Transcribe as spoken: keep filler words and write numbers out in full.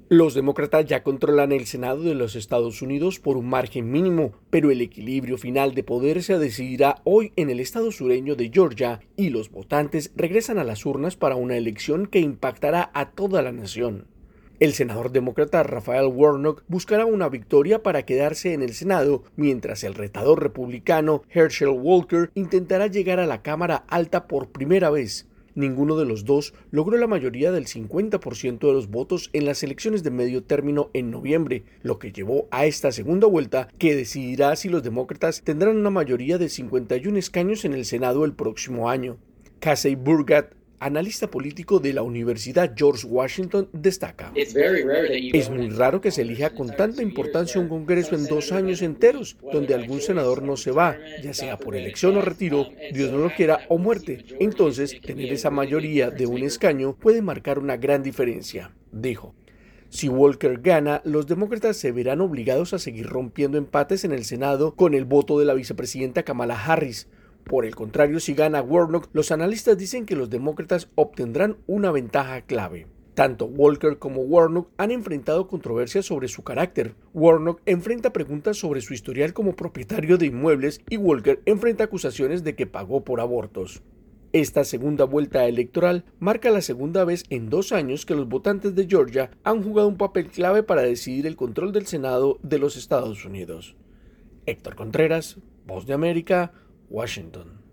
Los demócratas ya controlan el Senado de los Estados Unidos por un margen mínimo, pero el equilibrio final de poder se decidirá hoy en el estado sureño de Georgia y los votantes regresan a las urnas para una elección que impactará a toda la nación. El senador demócrata Raphael Warnock buscará una victoria para quedarse en el Senado, mientras el retador republicano Herschel Walker intentará llegar a la Cámara Alta por primera vez. Ninguno de los dos logró la mayoría del cincuenta por ciento de los votos en las elecciones de medio término en noviembre, lo que llevó a esta segunda vuelta que decidirá si los demócratas tendrán una mayoría de cincuenta y un escaños en el Senado el próximo año. Casey Burgat, analista político de la Universidad George Washington, destaca: Es muy raro que se elija con tanta importancia un Congreso en dos años enteros, donde algún senador no se va, ya sea por elección o retiro, Dios no lo quiera, o muerte. Entonces, tener esa mayoría de un escaño puede marcar una gran diferencia, dijo. Si Walker gana, los demócratas se verán obligados a seguir rompiendo empates en el Senado con el voto de la vicepresidenta Kamala Harris. Por el contrario, si gana Warnock, los analistas dicen que los demócratas obtendrán una ventaja clave. Tanto Walker como Warnock han enfrentado controversias sobre su carácter. Warnock enfrenta preguntas sobre su historial como propietario de inmuebles y Walker enfrenta acusaciones de que pagó por abortos. Esta segunda vuelta electoral marca la segunda vez en dos años que los votantes de Georgia han jugado un papel clave para decidir el control del Senado de los Estados Unidos. Héctor Contreras, Voz de América, Washington.